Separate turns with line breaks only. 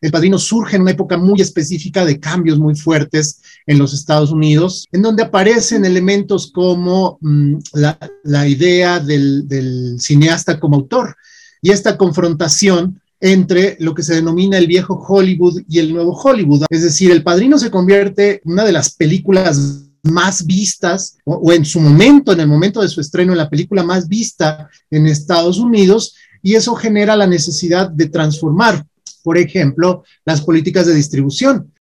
El Padrino surge en una época muy específica de cambios muy fuertes en los Estados Unidos, en donde aparecen elementos como la idea del cineasta como autor y esta confrontación entre lo que se denomina el viejo Hollywood y el nuevo Hollywood. Es decir, El Padrino se convierte en una de las películas más vistas, o en su momento, en el momento de su estreno, en la película más vista en Estados Unidos, y eso genera la necesidad de transformar, por ejemplo, las políticas de distribución.